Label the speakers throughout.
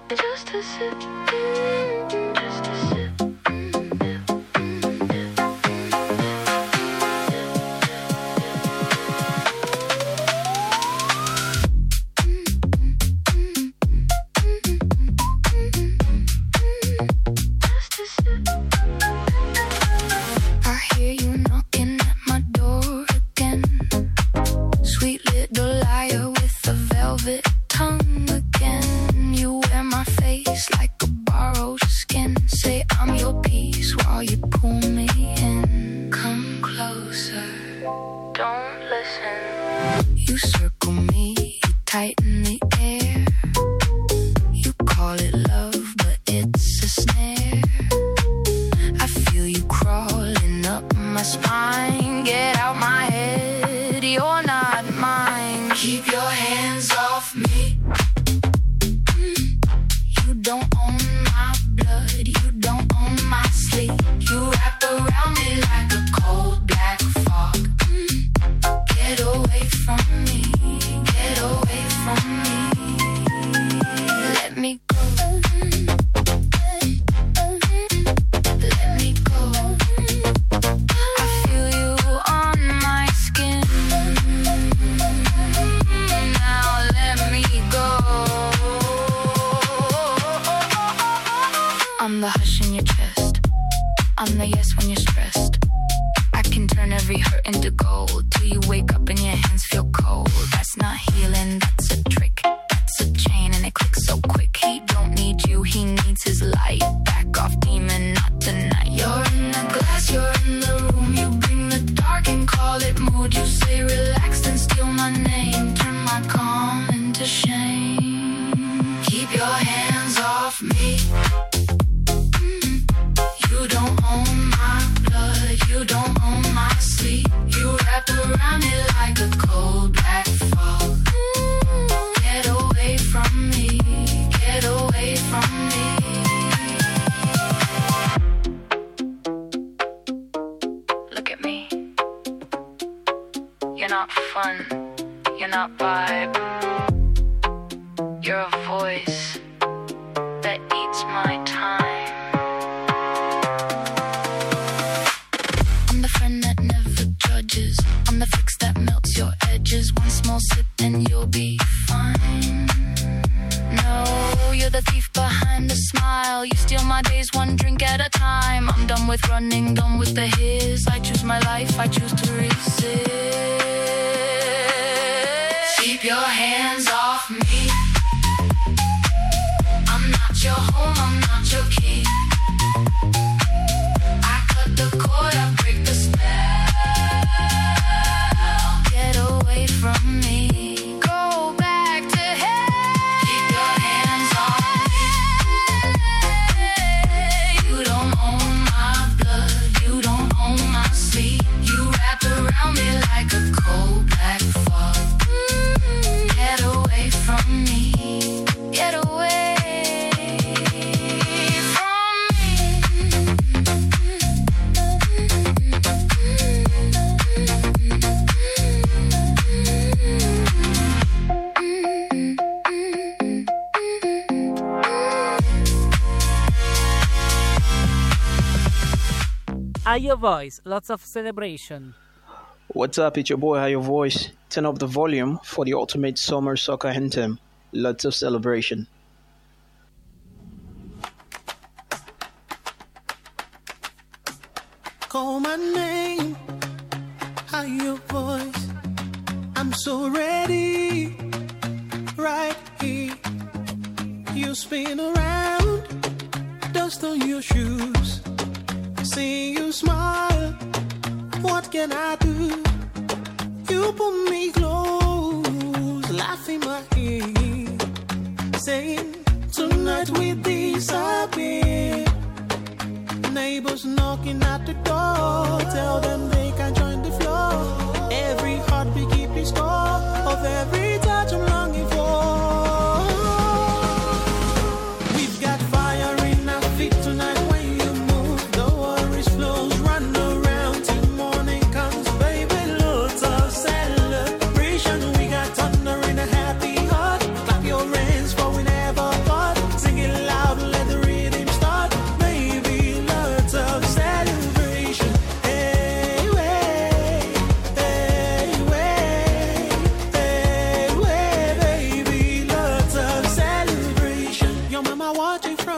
Speaker 1: Just a sip, just a sip.
Speaker 2: I'm the hush in your chest. I'm the yes when you're stressed. I can turn every hurt into gold till you wake up and your hands feel cold. That's not healing, that's a trick. That's a chain and it clicks so quick. He don't need you, he needs his light. Back off, demon, not tonight. You're in the glass, you're in the room. You bring the dark and call it mood. You say relax and steal my name. Turn my calm into shame. Keep your hands off me. You don't own my blood, you don't own my sleep. You wrap around it like a cold black fog. Get away from me, get away from me. Look at me. You're not fun, you're not vibe. You're a voice that eats my time. I'm the fix that melts your edges. One small sip and you'll be fine. No, you're the thief behind the smile. You steal my days one drink at a time. I'm done with running, done with the his. I choose my life, I choose to resist. Keep your hands off me. I'm not your home, I'm not your key. I cut the cord, I break the spell. From me, go back to hell. Keep your hands on me. You don't own my blood, you don't own my sleep. You wrap around me like a cold black fog. Get away from me, get away from me.
Speaker 3: Higher Voice, lots of celebration.
Speaker 4: What's up, it's your boy Higher Voice. Turn up the volume for the ultimate summer soccer anthem. Lots of celebration.
Speaker 5: Call my name, Higher Voice. I'm so ready, right here. You spin around, dust on your shoes. See you smile, what can I do? You pull me close, laugh in my ear, saying, tonight we disappear. Neighbors knocking at the door, tell them they can join the floor. Every heartbeat keep in score of every touch I'm longing for. We've got fire in our feet tonight.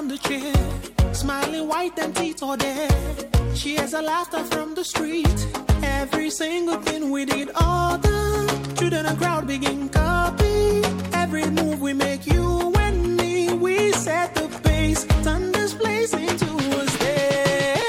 Speaker 5: the chair, smiling white and teeth are there. She has a laughter from the street. Every single thing we did, all the children and crowd begin copy. Every move we make, you and me, we set the pace, turn this place into a stage.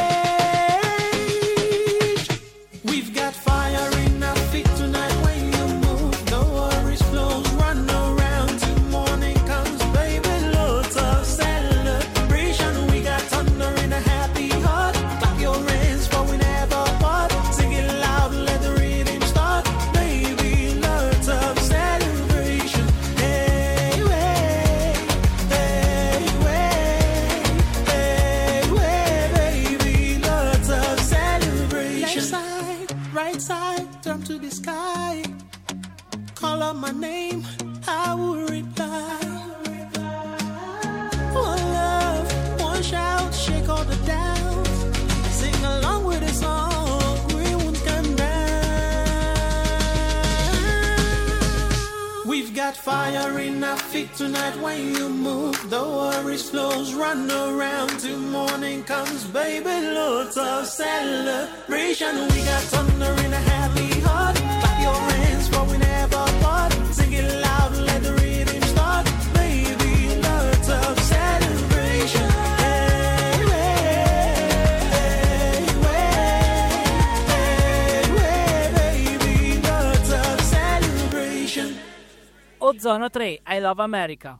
Speaker 5: We've got fire in our feet tonight when you move. The worries flows, run around till morning comes, baby. Loads of celebration. We got thunder in a happy heart. Clap your hands for we never part. Sing it loud, let the rhythm start, baby. Loads of celebration. Hey, way, hey, way, hey, way, baby. Loads of celebration. Left side, right side, turn to the sky. Call out my name, I will reply. One love, one shout, shake all the doubts. Sing along with the song, we won't come down. We've got fire in our feet tonight when you move. The worries flows, run around till morning comes, baby. Loads of celebration. We got thunder in a happy heart. Clap your hands for we never part. Sing it loud, let the rhythm start, baby. Loads of celebration. Hey, way, hey, way, baby. Loads of celebration.
Speaker 3: Ozono 3, I Love America.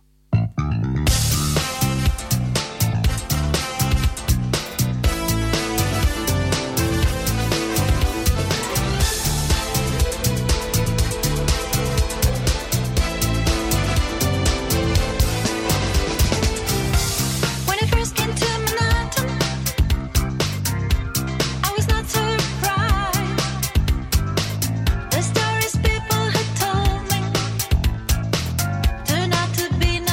Speaker 1: When I first came to Manhattan, I was not surprised. The stories people had told me turned out to be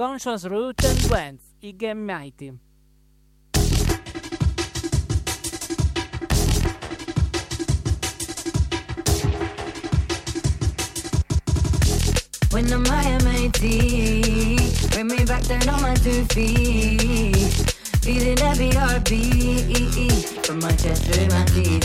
Speaker 3: Conscious Root and Wentz, Ig and Mighty.
Speaker 6: When I'm high MIT, bring me back down on my 2 feet. Feeling every heartbeat from my chest through my teeth.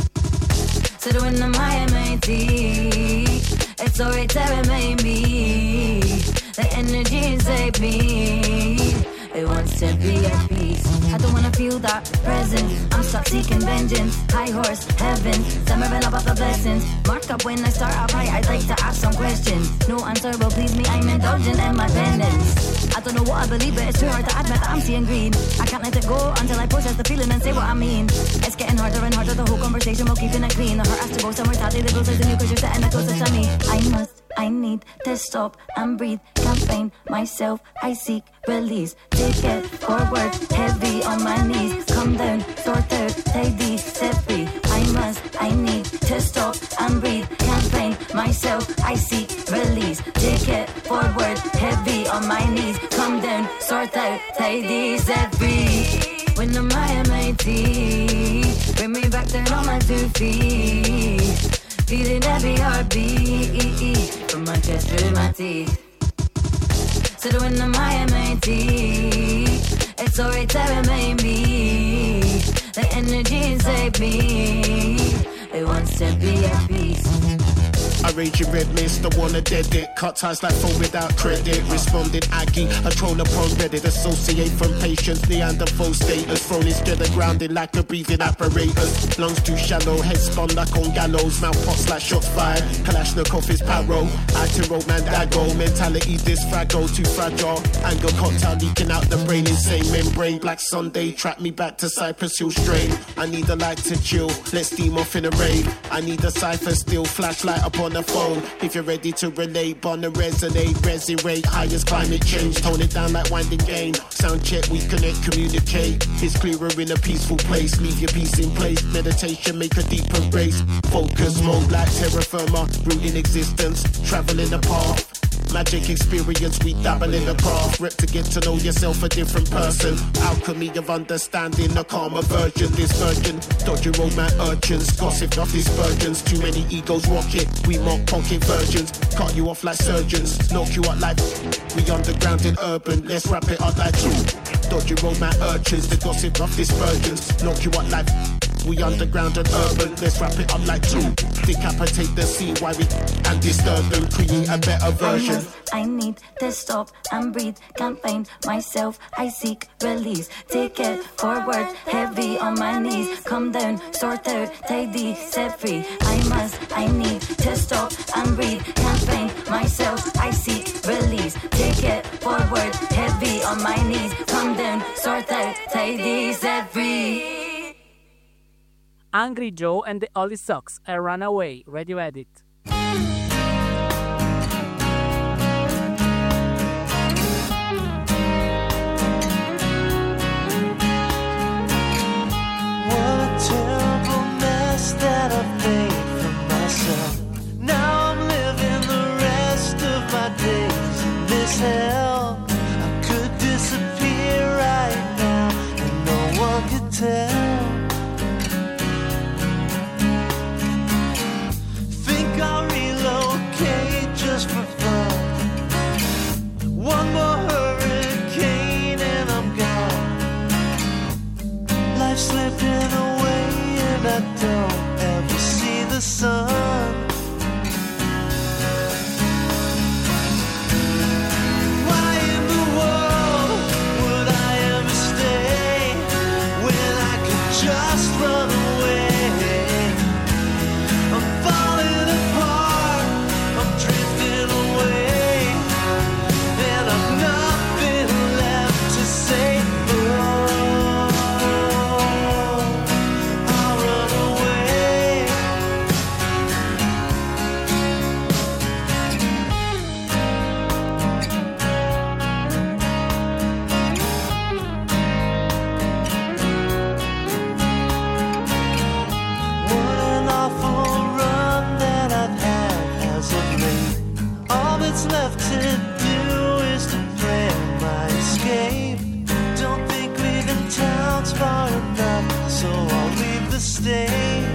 Speaker 6: So when I'm high MIT, it's alright to remain me. The energy inside me, it wants to be at peace. I don't wanna feel that presence. I'm stuck seeking vengeance. High horse, heaven, simmering above the blessings. Mark up when I start up high, I'd like to ask some questions. No answer will please me, I'm indulgent in my pendants. I don't know what I believe, but it's too hard to admit that I'm seeing green. I can't let it go until I process the feeling and say what I mean. It's getting harder and harder, the whole conversation while keeping it clean. The heart has to go somewhere, sadly the closer to you, cause you're sitting the closest to me. I need to stop and breathe. Can't find myself, I seek release. Take it forward, heavy on my knees. Come down, sort out, tidy, set free. I need to stop and breathe. Can't find myself, I seek release. Take it forward, heavy on my knees. Come down, sort out, tidy, set free. When I'm high MIT, bring me back down on my 2 feet. Feeling every heartbeat from my chest through my teeth. So when I'm high MIT, it's alright to remain me. The energy inside me, it wants to be at peace.
Speaker 7: I rage in red mist, I wanna dead it. Cut ties like phone without credit. Responded Aggie, a troll upon Reddit. Associate from patience, Neanderthal status. Thrown together, grounded like a breathing apparatus. Lungs too shallow, head spun like on gallows. Mouth pots like shots fired. Kalashnikov is paro. Acting man dago. Mentality disfragile, too fragile. Anger cocktail leaking out the brain. Insane membrane. Black Sunday, trap me back to Cypress Hill strain. I need a light to chill, let's steam off in a rave. I need a cipher still, flashlight upon the phone. If you're ready to relate, wanna resonate, resurrect, highest climate change. Tone it down like winding game. Sound check, we connect, communicate. It's clearer in a peaceful place. Leave your peace in place. Meditation, make a deeper embrace. Focus mode like terra firma. Root in existence, traveling the path. Magic experience, we dabble in the craft. Rep to get to know yourself, a different person. Alchemy of understanding, a calmer version. This virgin, dodgy road man urchins. Gossip of these virgins, too many egos rocket. We mock pocket virgins, cut you off like surgeons. Knock you out like we underground and urban. Let's wrap it up like two. Dodgy road man urchins, the gossip of these virgins. Knock you out like we underground and urban. Let's wrap it up like two. Decapitate the scene while we and disturb them. Create a better version.
Speaker 6: I need to stop and breathe. Can't find myself, I seek release. Take it forward, heavy on my knees. Come down, sort out, tidy, set free. I need to stop and breathe. Can't find myself, I seek release. Take it forward, heavy on my knees. Come down, sort out, tidy, set free.
Speaker 3: Angry Joe and the Holy Socks, a Runaway, Radio Edit.
Speaker 5: That I've made for myself. Now I'm living the rest of my days in this hell. I could disappear right now and no one could tell. Think
Speaker 8: the state.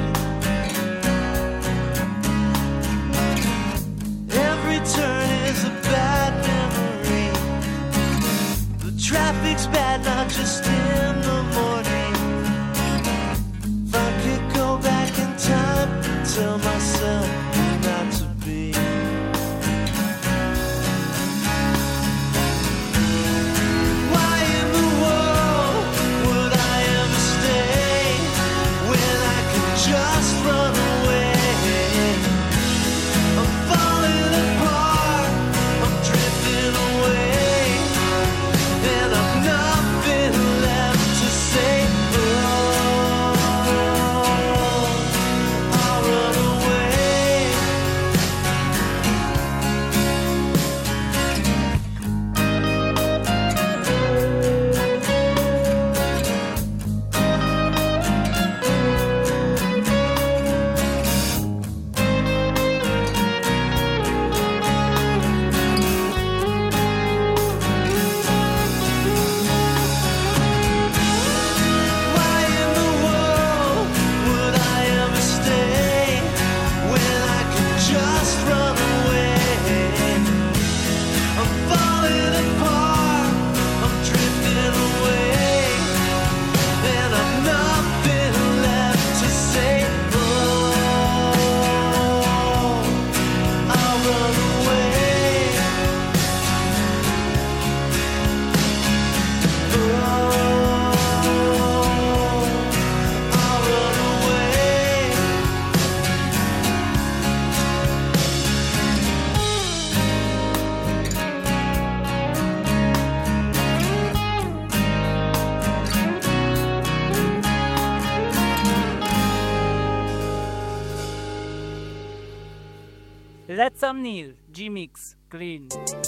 Speaker 8: Every turn is a bad memory. The traffic's bad, not just in the morning. If I could go back in time and tell myself not to be. Why in the world would I ever stay when I could just run away? I'm falling apart, I'm drifting away, and I've nothing left to say. I'll run away. Why in the world would I ever stay when I could just run away? I'm falling apart, I'm drifting away, and I've nothing left to say. I'll run away. I'll run away.
Speaker 3: Let some Neil, G-Mix, Clean.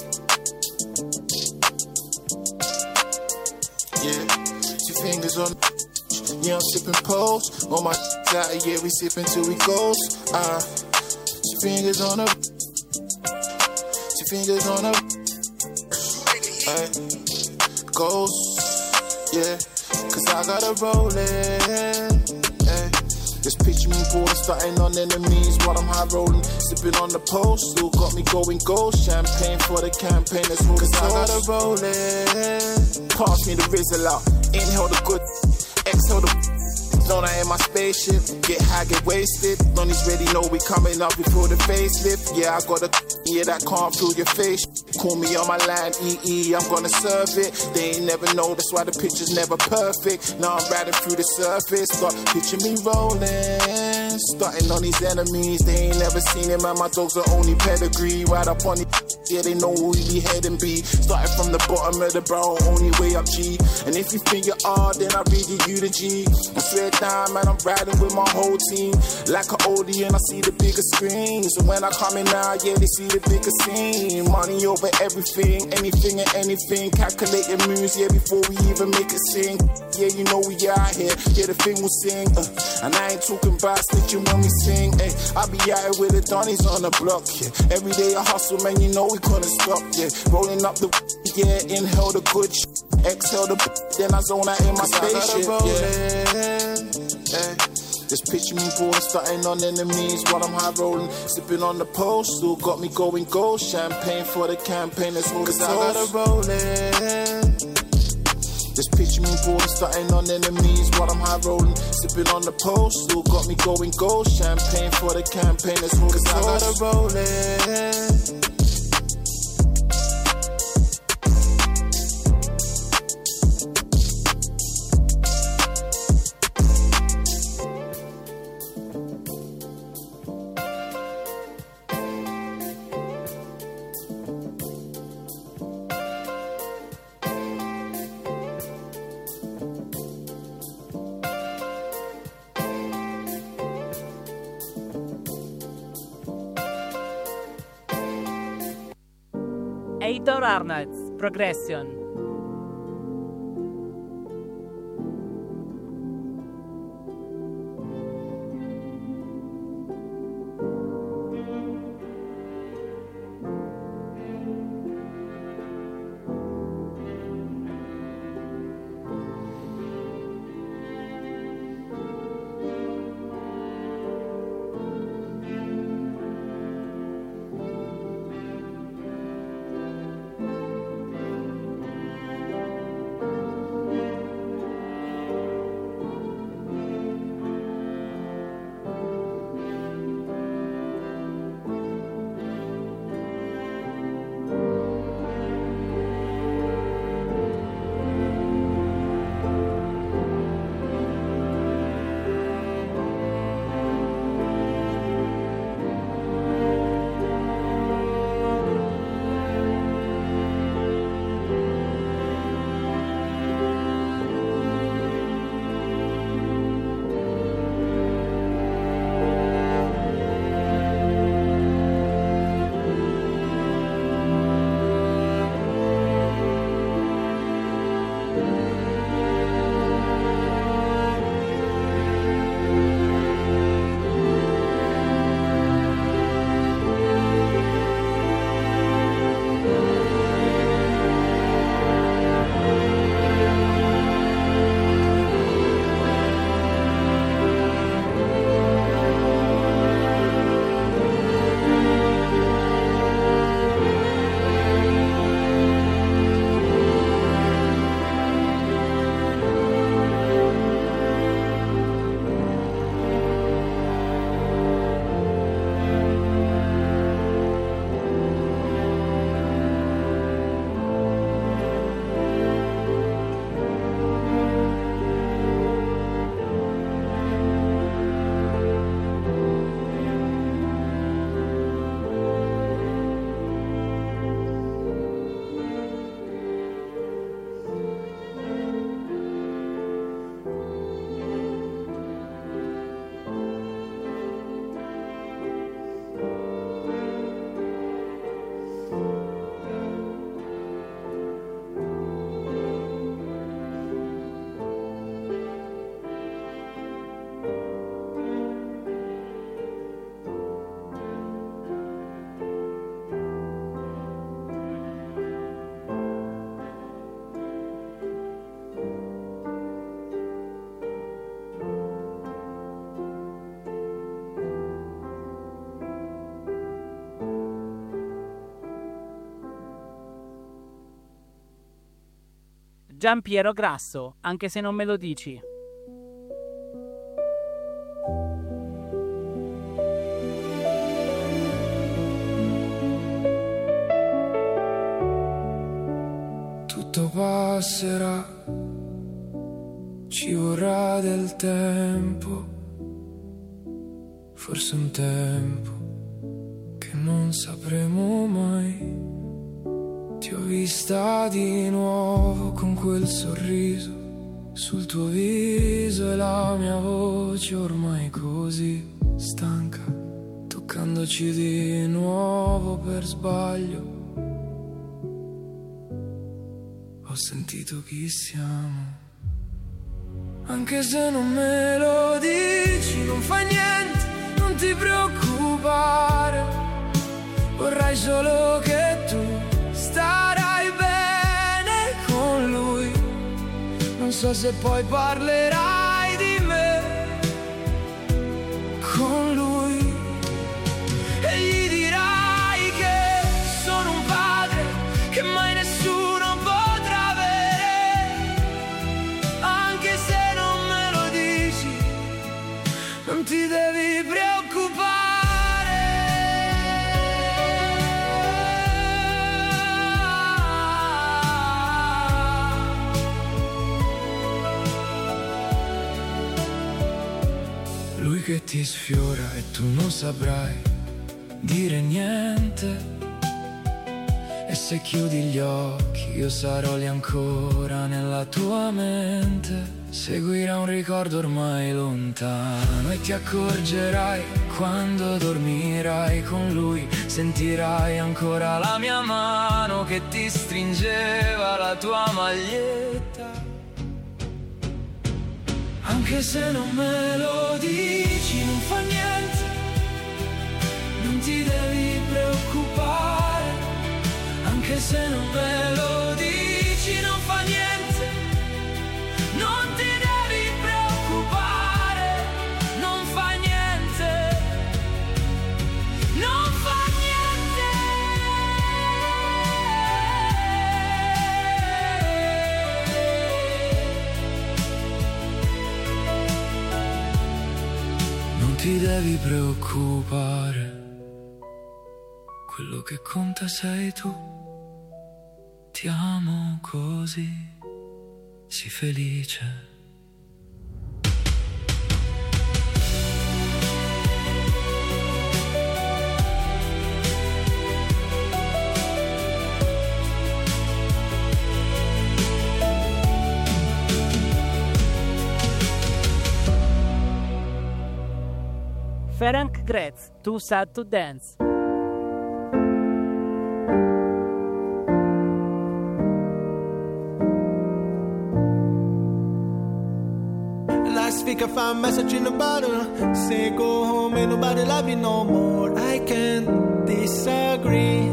Speaker 9: Yeah, 2 fingers on. Yeah, I'm sipping poles. On my out, yeah, we sipping till we goes. 2 fingers on her. 2 fingers on her. Goes. Yeah, cause I got a rollin'. Just picture me bored, starting on enemies while I'm high rolling, sipping on the post. Still got me going gold. Champagne for the campaign, let's roll the sauce. I got a rollin'. Pass me the Rizzle out. Inhale the good, exhale the. Thrown out in my spaceship, get high, get wasted. Lonnie's ready, know we coming up before the facelift. Yeah, I got a that can't feel your face. Call me on my line, EE, I'm gonna serve it. They ain't never know, that's why the picture's never perfect. Now I'm riding through the surface, got picture me rolling. Starting on these enemies, they ain't never seen him, and my dogs are only pedigree. Right up on the yeah, they know who we be heading be. Starting from the bottom of the barrel, only way up G. And if you think you're R, then I read you the G. I swear down, man, I'm riding with my whole team. Like an oldie and I see the bigger screen. So when I come in now, yeah, they see the bigger scene. Money over everything, anything and anything. Calculating moves, yeah, before we even make it sing. Yeah, you know we out here, yeah, the thing will sing. And I ain't talking about snitching when we sing. I be out here with the Donnies on the block, yeah. Every day I hustle, man, you know we couldn't stop, yeah. Rolling up the yeah, inhale the good exhale the then I zone out in my spaceship, yeah. Just picture me bored, starting on enemies while I'm high rolling, sipping on the post. Still got me going gold. Champagne for the campaign, let's roll the sauce. I got a rollin'. Just picture me bored, starting on enemies while I'm high rolling, sipping on the post. Still got me going gold. Champagne for the campaign, let's roll the sauce. I got a rollin'.
Speaker 3: Heitor Arnolds, Progression. Giampiero Grasso, anche se non me lo dici.
Speaker 10: Tutto passerà, ci vorrà del tempo, forse un tempo che non sapremo mai. Ti ho vista di nuovo con quel sorriso sul tuo viso e la mia voce ormai così stanca, toccandoci di nuovo per sbaglio. Ho sentito chi siamo. Anche se non me lo dici, non fa niente, non ti preoccupare. Vorrei solo che tu starai bene con lui. Non so se poi parlerai di me con lui e gli dirai che sono un padre che mai nessuno potrà avere. Anche se non me lo dici, non ti devi preoccupare. Lui che ti sfiora e tu non saprai dire niente. E se chiudi gli occhi io sarò lì ancora nella tua mente. Seguirà un ricordo ormai lontano e ti accorgerai quando dormirai con lui. Sentirai ancora la mia mano che ti stringeva la tua maglietta. Anche se non me lo dici, non fa niente, non ti devi preoccupare. Anche se non me lo dici, non fa niente, non ti devi preoccupare. Non fa niente, non fa niente. Non ti devi preoccupare. Quello che conta sei tu. Ti amo così, sii felice.
Speaker 3: Ferenc Gretz, Too Sad to Dance.
Speaker 5: Last week I found a message in the bottle, say go home, ain't nobody love you no more. I can't disagree.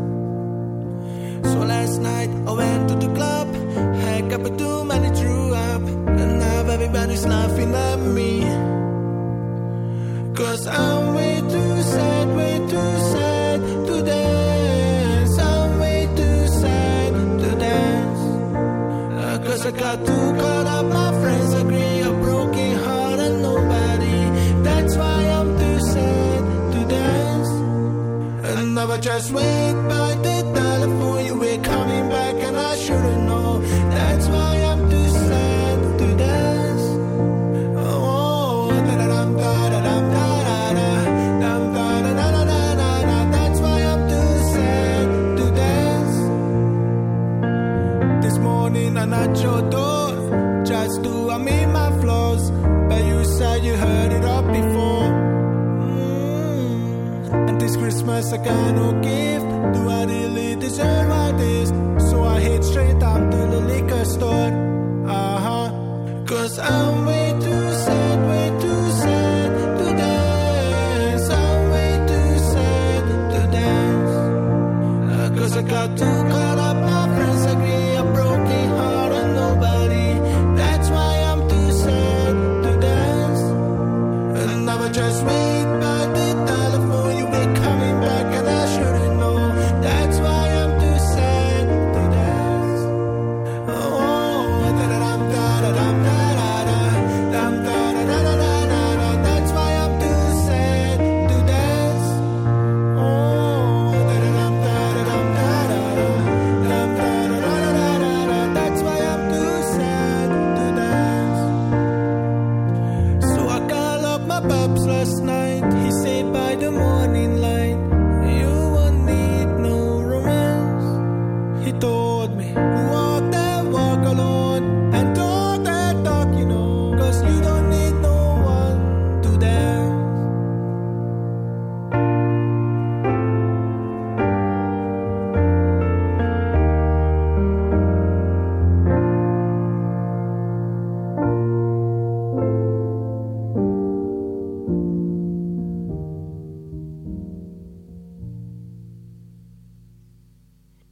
Speaker 5: So last night I went to the club, had up with too many, threw up, and now everybody's laughing at me. Cause I'm way too sad to dance. I'm way too sad to dance. Cause I got too caught up, my friends agree, a broken heart and nobody. That's why I'm too sad to dance. And now I just wait by the telephone, you were coming back and I should've known. That's why I'm too sad to dance. Oh, da-da-dum, da-da-dum, da-da-dum, da-da-da-da-da-da. That's why I'm too sad to dance. This morning I knocked your door, just to admit my flaws, but you said you heard it all before. And this Christmas I got no gift. Do I really deserve all this? So I hit straight out to the liquor store. Cause I'm way too sad to dance. I'm way too sad to dance. Cause I got too caught up, my friends agree, a broken heart and nobody. That's why I'm too sad to dance. And now I just wait by the telephone, you were coming back and I should've known. That's why I'm too sad to dance. Oh,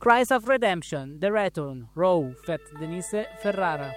Speaker 3: Cries of Redemption, The Return, Raw, Fat Denise Ferrara.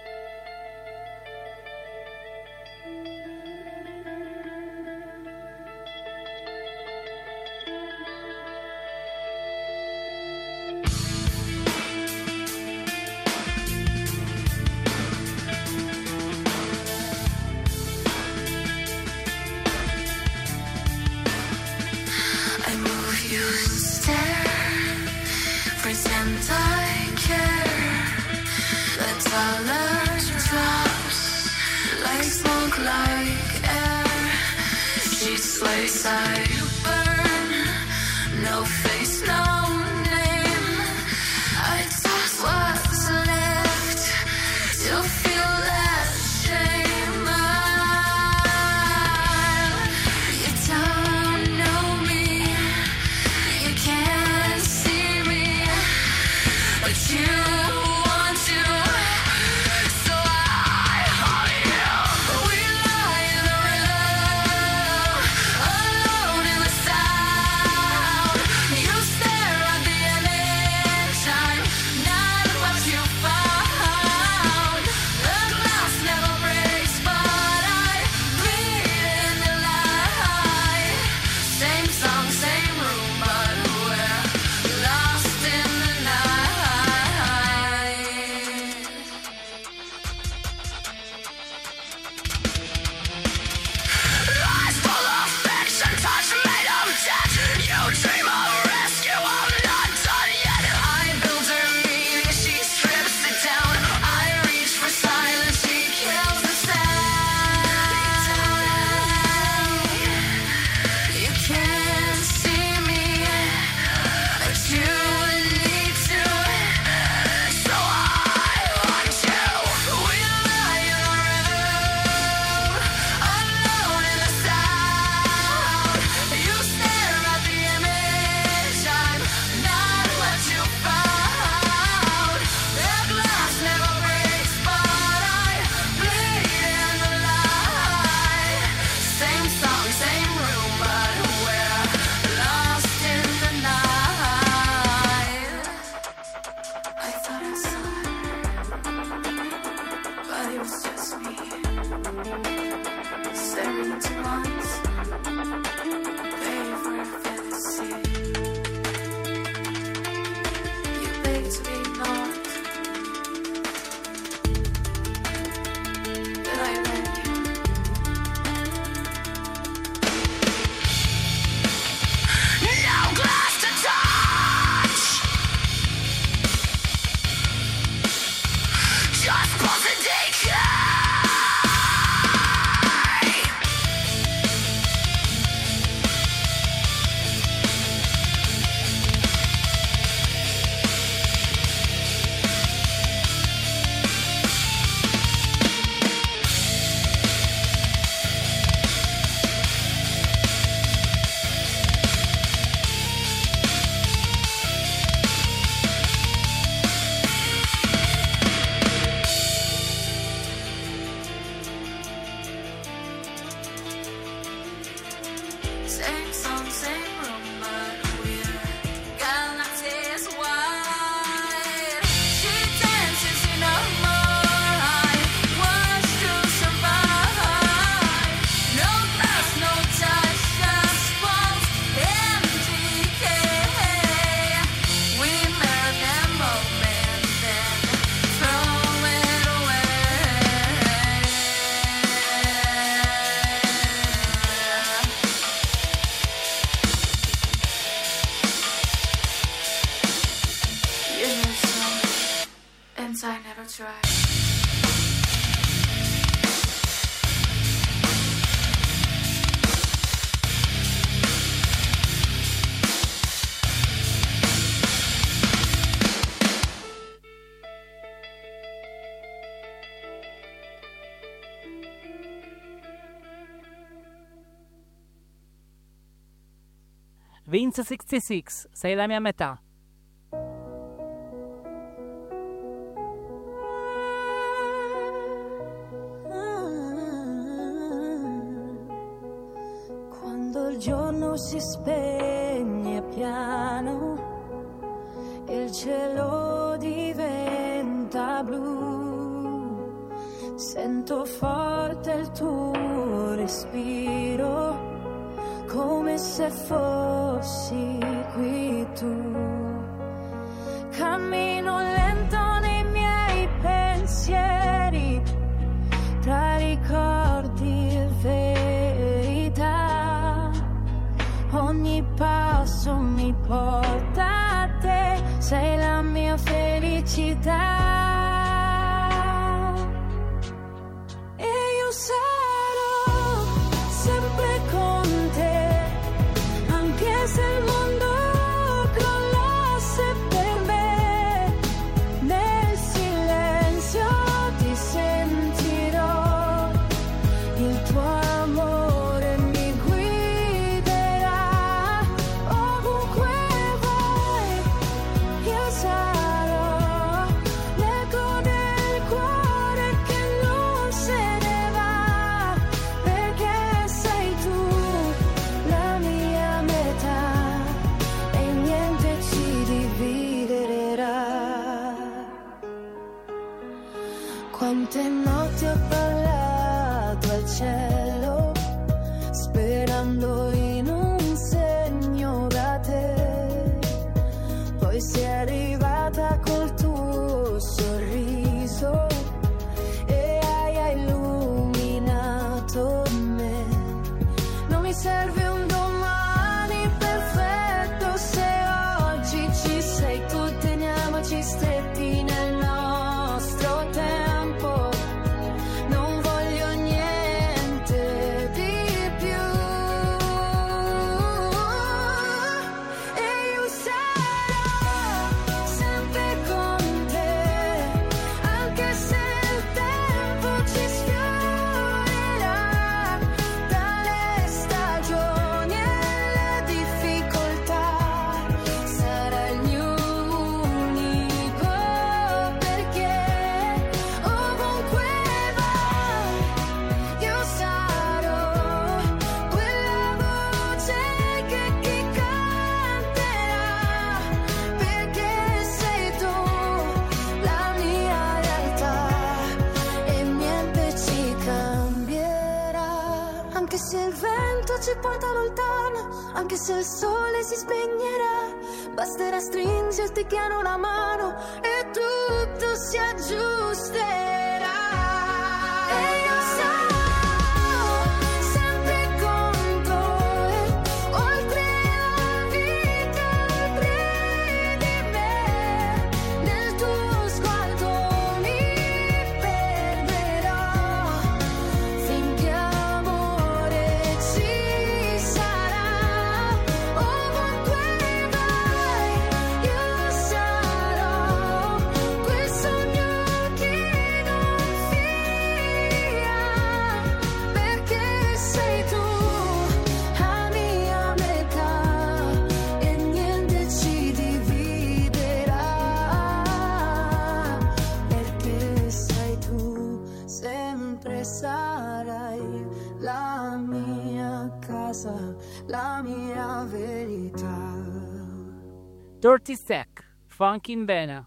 Speaker 2: I move you instead, pretend I care. The dollar drops like smoke, like air. Sheets lay side, you burn. No face, no name. I toss what's left to feel that shame. You don't know me, you can't see me, but you want to, so I hold you. We lie in the river, alone in the sound. You stare at the image, I'm not what you found. The glass never breaks, but I bleed in the light. Same song, same room, but we're lost in the night. Eyes full of fiction, touch made of death. You dream of rescue, I'm not done yet. I build her meaning, she strips it down. I reach for silence, she kills the sound. You can't see me, but you need to, so I want you. We lie in the river, alone in the sound. You stare at the image, I'm not what you found. The glass never breaks, but I bleed in the light. Same song, same room, but we're lost in the night. I thought I saw it, but it was just me. Staring into lines, waiting for a fantasy. You beg to be ignored, then I let you. No glass to touch, just pulse and decay. Same song, same room, but we're galaxies wide. She dances in a more. I watch to survive. No glass, no touch, just walls and decay. We mirror the moment, then throw it away. You knew so, and I never tried.
Speaker 3: Vince 66, sei la mia metà.
Speaker 11: Quando il giorno si spegne piano, il cielo diventa blu, sento forte il tuo respiro, come se fossi qui tu. Cammino lento nei miei pensieri, tra ricordi e verità. Ogni passo mi porta a te, sei la mia felicità. E io sarò sempre con te, anche se il mondo crollasse per me. Nel silenzio ti sentirò, il tuo amore mi guiderà. Ovunque vai, io sarò l'eco del cuore che non se ne va, perché sei tu la mia metà e niente ci dividerà. Quante notti ho parlato al cielo, sperando in un segno da te. Poi sei arrivata col tuo sorriso e hai illuminato me. Non mi serve un domani perfetto, se oggi ci sei tu, teniamoci stretti nel nostro tempo. Non voglio niente di più. E io sarò sempre con te, anche se il tempo ci sfiorerà, dalle stagioni e le difficoltà. Sarà il mio unico perché, ovunque vai, io sarò quella voce che canterà, perché sei tu la mia realtà e niente ci cambierà. Anche se il vento ci porta lontano, anche se il sole si spegnerà, basterà stringerti chiaro una mano e tutto si aggiusterà. E io sarò sempre con te, oltre la vita, oltre di me. Nel tuo sguardo mi perderò, finché amore ci sarà. Ovunque vai, io sarò quel sogno che non fia, perché sei tu la mia metà e niente ci dividerà, perché sei tu, sempre sarai la mia casa, la mia verità.
Speaker 3: Dirty Sec, Funk in Vena.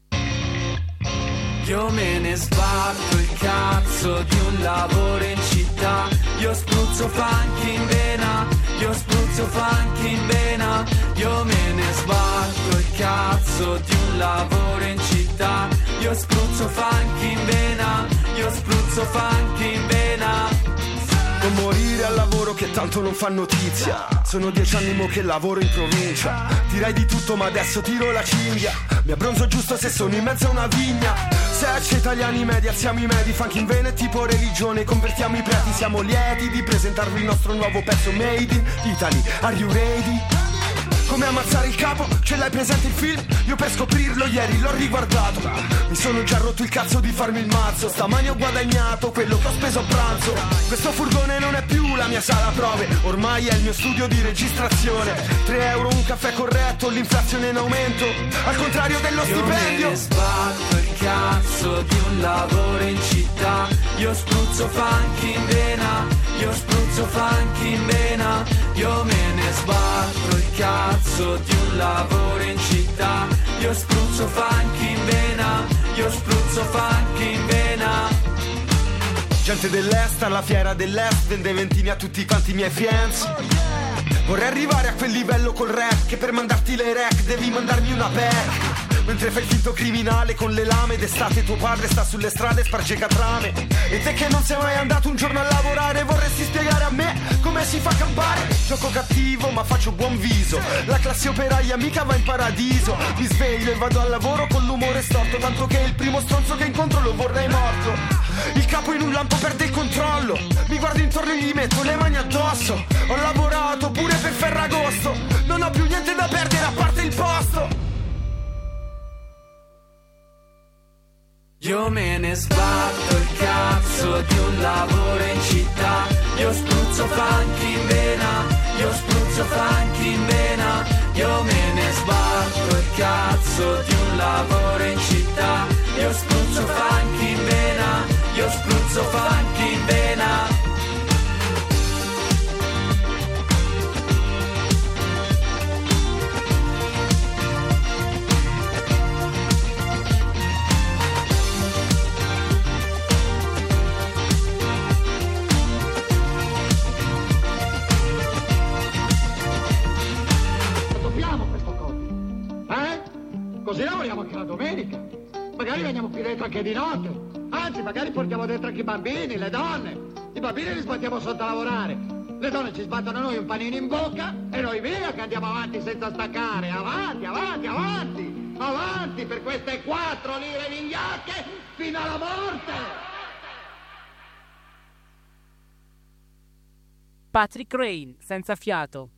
Speaker 10: Io me ne sbatto il cazzo di un lavoro in città. Io spruzzo funk in vena, io spruzzo funk in vena. Io me ne sbatto il cazzo di un lavoro in città. Io spruzzo funk in vena, io spruzzo funk in vena.
Speaker 12: Non morire al lavoro che tanto non fa notizia. Sono 10 anni mo che lavoro in provincia. Tirai di tutto ma adesso tiro la cinghia. Mi abbronzo giusto se sono in mezzo a una vigna. Secce italiani medi, alziamo i medi. Funk in vena è tipo religione, convertiamo i preti. Siamo lieti di presentarvi il nostro nuovo pezzo Made in Italy. Are you ready? Come ammazzare il capo, ce l'hai presente il film? Io per scoprirlo ieri l'ho riguardato. Mi sono già rotto il cazzo di farmi il mazzo. Stamani ho guadagnato quello che ho speso a pranzo. Questo furgone non è più la mia sala prove, ormai è il mio studio di registrazione. 3 euro un caffè corretto, l'inflazione in aumento, al contrario dello stipendio.
Speaker 10: Io me ne sbatto il cazzo di un lavoro in città. Io spruzzo funk in vena, io spruzzo funk in vena. Io me ne sbatto il cazzo di un lavoro in città. io spruzzo funk in vena, io spruzzo funk in vena.
Speaker 12: Gente dell'est alla fiera dell'est, vende ventini a tutti quanti i miei fianzi. Vorrei arrivare a quel livello col rap, che per mandarti le rec devi mandarmi una pack. Mentre fai il finto criminale con le lame, d'estate tuo padre sta sulle strade e sparge catrame. E te che non sei mai andato un giorno a lavorare, vorresti spiegare a me come si fa a campare? Gioco cattivo ma faccio buon viso, la classe operaia mica va in paradiso. Mi sveglio e vado al lavoro con l'umore storto, tanto che il primo stronzo che incontro lo vorrei morto. Il capo in un lampo perde il controllo, mi guardo intorno e gli metto le mani addosso. Ho lavorato pure per Ferragosto, non ho più niente da perdere a parte il posto.
Speaker 10: Io me ne sbatto il cazzo di un lavoro in città, io spruzzo funk in vena, io spruzzo funk in vena. Io me ne sbatto il cazzo di un lavoro in città, io spruzzo funk in vena, io spruzzo funk in vena.
Speaker 13: Così lavoriamo anche la domenica. Magari veniamo qui dentro anche di notte. Anzi, magari portiamo dentro anche i bambini, le donne. I bambini li sbattiamo sotto a lavorare. Le donne ci sbattono a noi un panino in bocca e noi via che andiamo avanti senza staccare. Avanti, avanti, avanti. Avanti per queste 4 lire vigliacche fino alla morte.
Speaker 3: Patrick Rain, Senza fiato.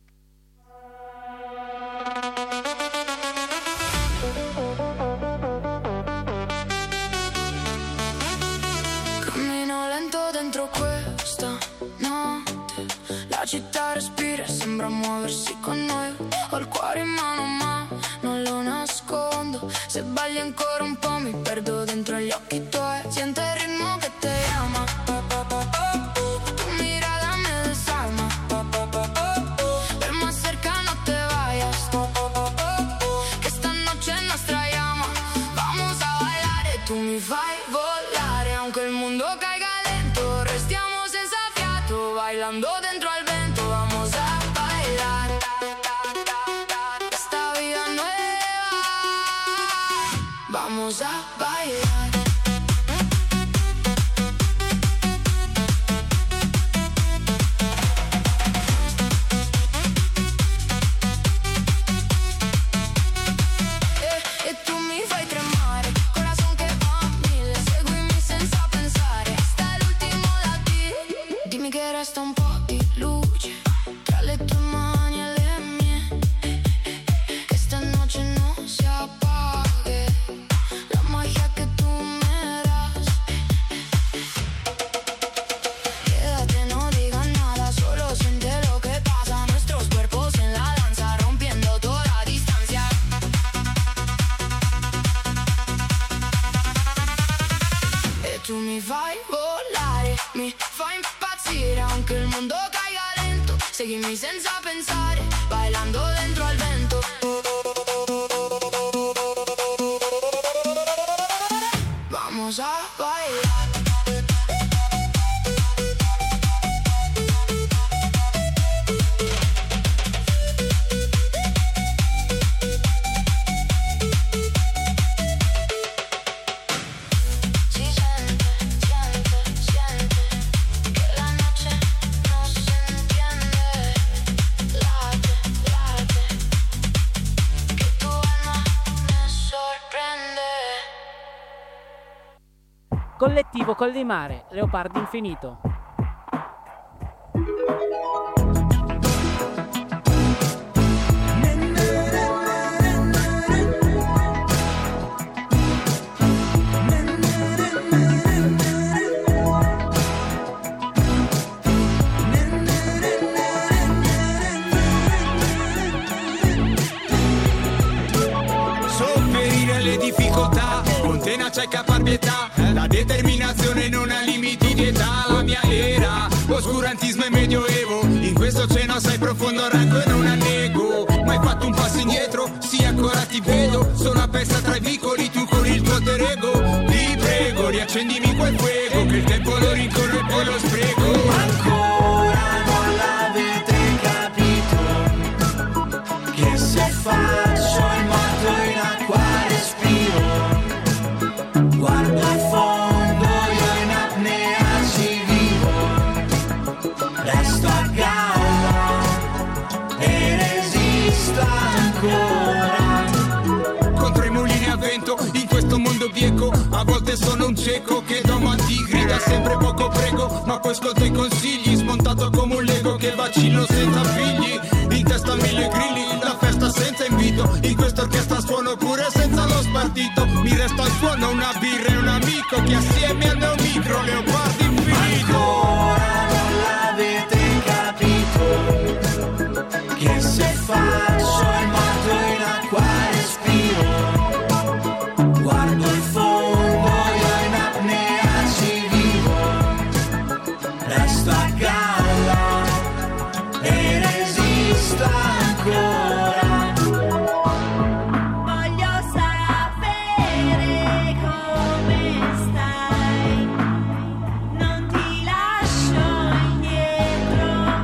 Speaker 2: La città respira e sembra muoversi con noi. Ho il cuore in mano ma non lo nascondo. Se sbaglio ancora un po' mi perdo dentro gli occhi tuoi. Siento il ritmo che te llama. Tu mirada me desarma. Pero más cerca no te vayas. Que esta noche es nuestra llama. Vamos a bailar y tú me fai volare. Aunque el mundo caiga lento, restiamo senza fiato. Bailando dentro al vento, vamos a bailar esta vida nueva, vamos a bailar. E tu mi fai tremare, corazón che va a mille, seguimi senza pensare, sta è l'ultimo da dire. Dimmi che resta un po' di luce tra le tue mani e le mie, che sta noche no se apague la magia que tú me das. Quédate, no digas nada, solo siente lo que pasa. Nuestros cuerpos en la danza, rompiendo toda distancia. E tu mi fai volare, mi fai impazzire, aunque il mondo caiga lento. Seguimi senza pensare, bailando dentro al vento. Vamos a bailar. Si siente, siente, siente que la noche no se entiende. Late, late, que tu alma me sorprende.
Speaker 3: Collettivo Collimare, Leopardi Infinito.
Speaker 14: Sopperire alle difficoltà, con tenacia e caparbietà, la determinazione non ha limiti di età. La mia era, oscurantismo e medioevo, in questo oceano assai profondo rango e non annego. Ma hai fatto un passo indietro, sì ancora ti ti vedo, sono una pesta tra i vicoli, tu con il tuo alter ego. Ti prego, riaccendimi quel fuoco, che il tempo lo rincorre e poi lo spreco.
Speaker 8: Ancora non l'avete capito, che se faccio il morto in acqua respiro. Guardo il fondo, io in apnea ci vivo. Resto a galla e resisto ancora.
Speaker 14: Contro i mulini a vento, in questo mondo bieco, a volte sono un cieco che da matti grida sempre poco prego, ma poi ascolta i consigli, smontato come un lego che vacillo senza figli, in testa 1000 grilli, la festa senza invito, in questa orchestra suono pure senza lo spartito, mi resta al suono una birra e un amico che assieme al mio micro leopardi infinito.
Speaker 8: Ancora non l'avete capito, che se faccio il morto in acqua respiro. Guardo il fondo, io in apnea ci vivo. Resto a galla e resisto ancora.
Speaker 11: Voglio sapere come stai, non ti lascio indietro.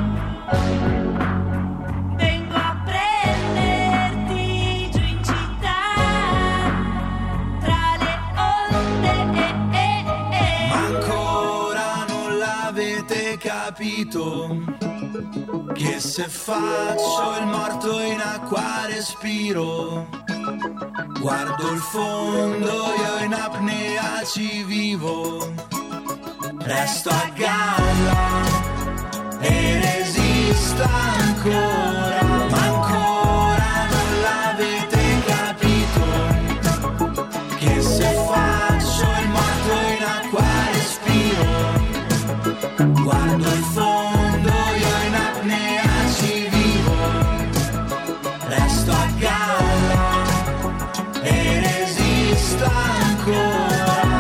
Speaker 11: Vengo a prenderti giù in città, tra le onde.
Speaker 8: Ma ancora non l'avete capito, che se faccio il morto in acqua respiro. Guardo il fondo, io in apnea ci vivo. Resto a galla e resisto ancora. Ma ancora non l'avete capito, che se faccio il morto in acqua respiro. Guardo il fondo, io in apnea ci vivo. Resto a galla e resisto ancora.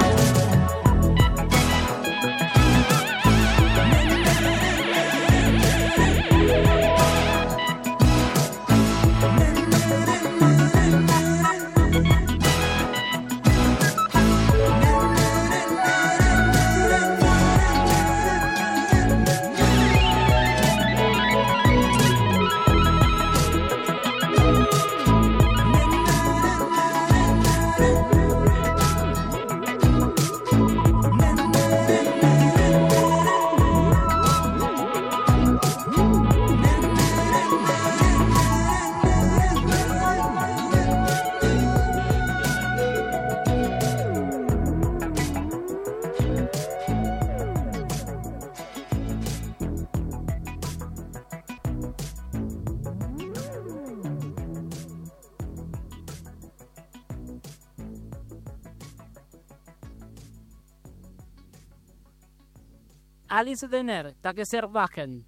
Speaker 3: Alice Denner, Tageserwachen.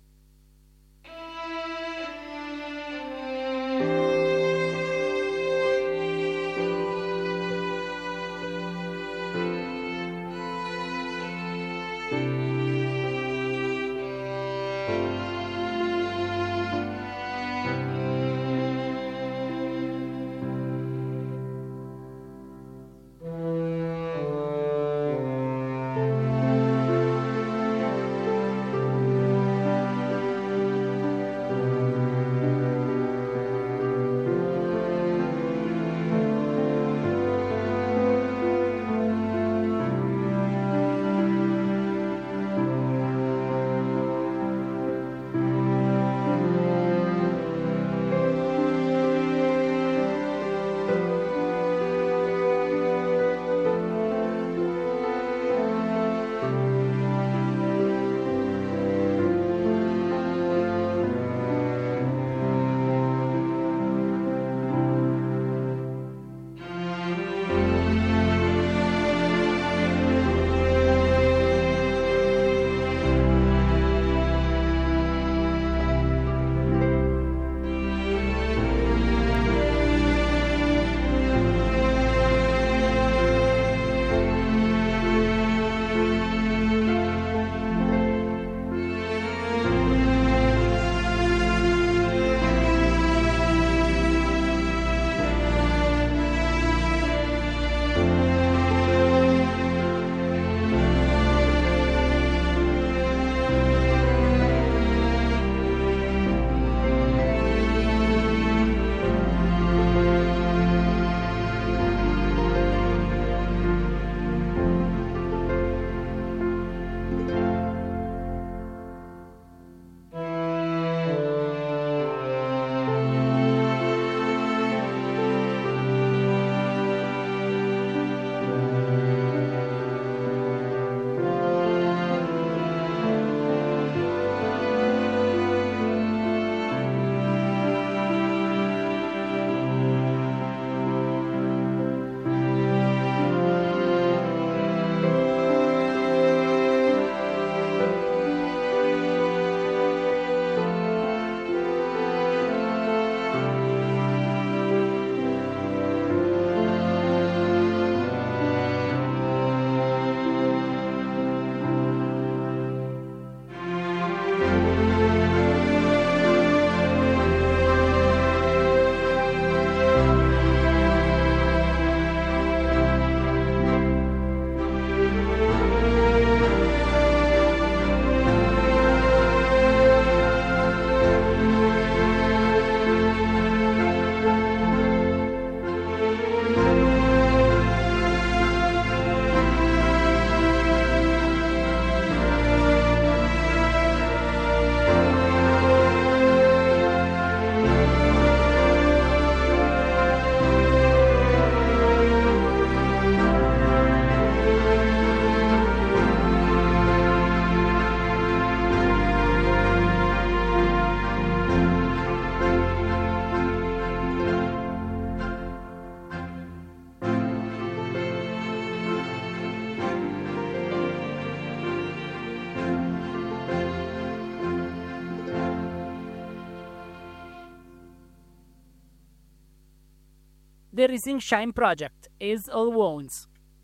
Speaker 3: The Rising Shine Project, Is All Wounds.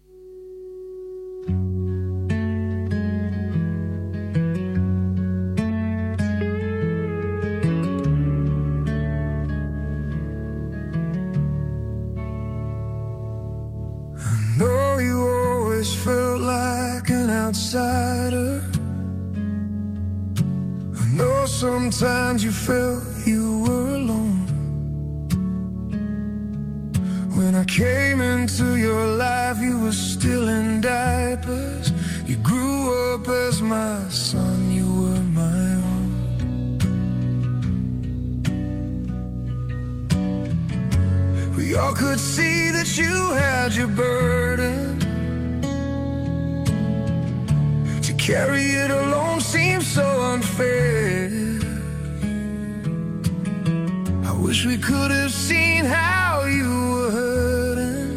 Speaker 10: know you always felt like an outsider. I know sometimes you felt you were alone. When I came into your life, you were still in diapers. You grew up as my son, you were my own. We all could see that you had your burden. To carry it alone seems so unfair. I wish we could have seen how you were hurting.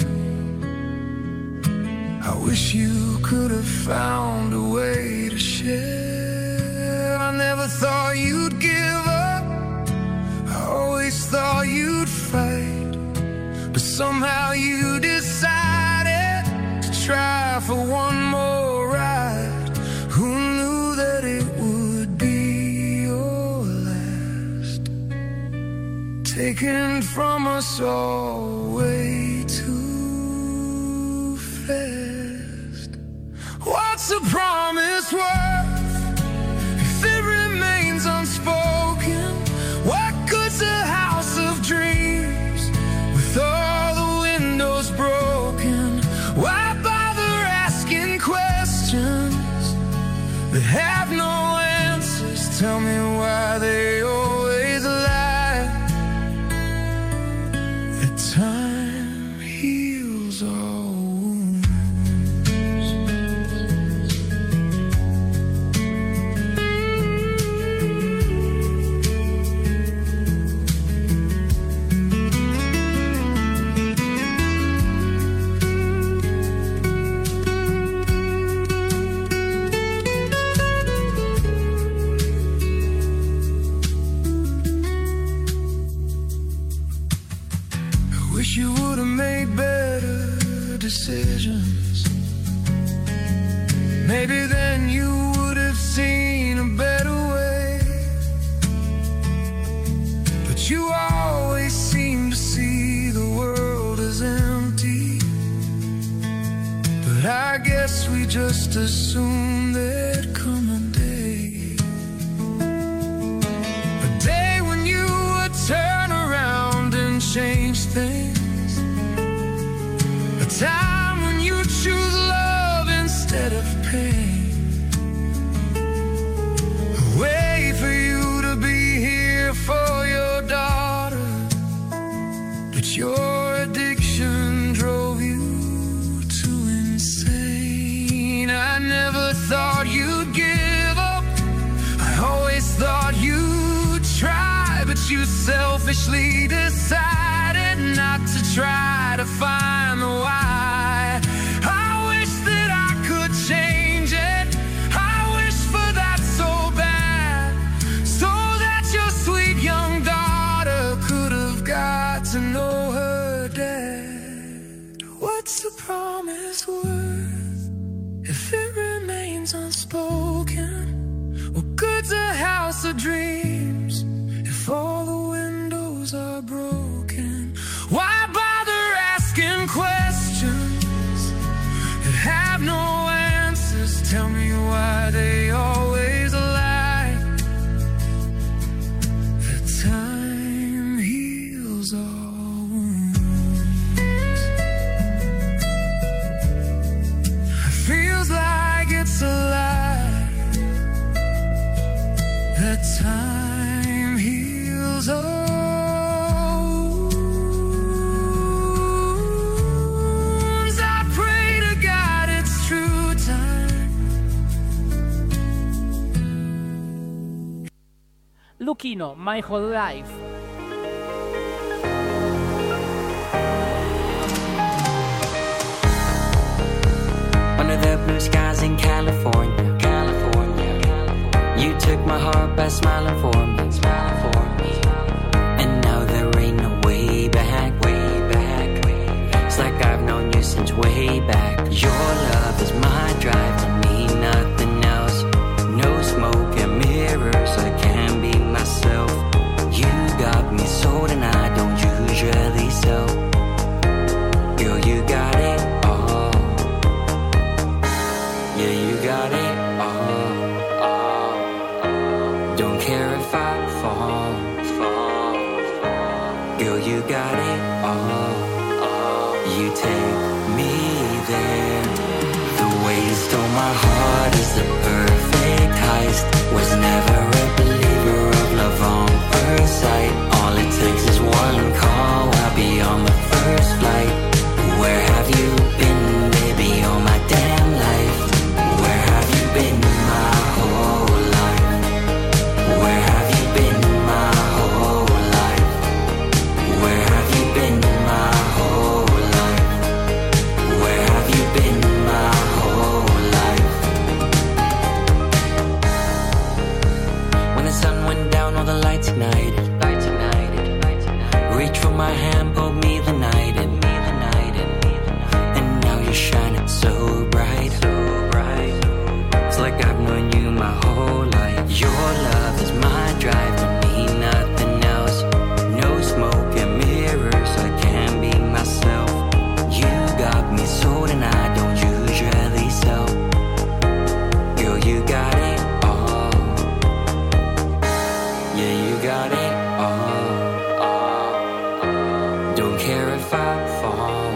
Speaker 10: I wish you could have found a way to share. I never thought you'd give up. I always thought you'd fight. But somehow you decided to try for one more ride. Who knew that it would be your last? Taken from us all way too fast. What's a promise worth if it remains unspoken? What good's a house of dreams with all the windows broken? Why bother asking questions that have no answers? Tell me why they always lie. That time heals all wounds. Wish you would have made better decisions. Maybe then you would have seen a better way. But you always seem to see the world as empty. But I guess we just assumed there'd come a day. A day when you would turn around and change things. A time when you choose love instead of pain. A way for you to be here for your daughter. But your addiction drove you too insane. I never thought you'd give up. I always thought you'd try. But you selfishly decided not to try to find the why. I wish that I could change it. I wish for that so bad. So that your sweet young daughter could have got to know her dad. What's the promise worth if it remains unspoken? What good's a house of dreams if all the windows are broken? Why bother asking questions that have no answers? Tell me why they always lie. That time heals all wounds. It feels like it's a lie. That time heals all.
Speaker 3: Luchino, My Whole Life.
Speaker 15: Under the blue skies in California, you took my heart by smiling for me, And now there ain't no way back, way back. Your love is my drive to me, nothing else. No smoke and mirrors, I can't be myself. You got me sold and I don't usually sell. Girl, you got it all. Yeah, you got it all. Don't care if I fall. Girl, you got it all. You take me there. The way you stole my heart is the perfect heist. Was never a believer of love on first sight. All it takes is one call, I'll be on the first flight. Where have you been, baby, all my damn life? Where have you been my whole life? Where have you been my whole life? Where have you been my whole life? Where have you been my whole life? When the sun went down, all the lights ignited. Reach for my hand, pulled me the night in. And now you're shining so bright. It's like I've known you my whole life. Your love is my drive to me, nothing else. No smoke and mirrors, I can't be myself. You got me sold and I don't usually sell. Girl, you got it all. Yeah, you got it all. Don't care if I fall.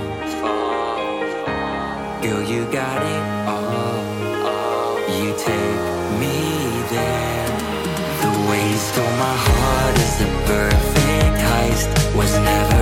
Speaker 15: Girl, you got it all. You take me there. The way you stole my heart is the perfect heist. Was never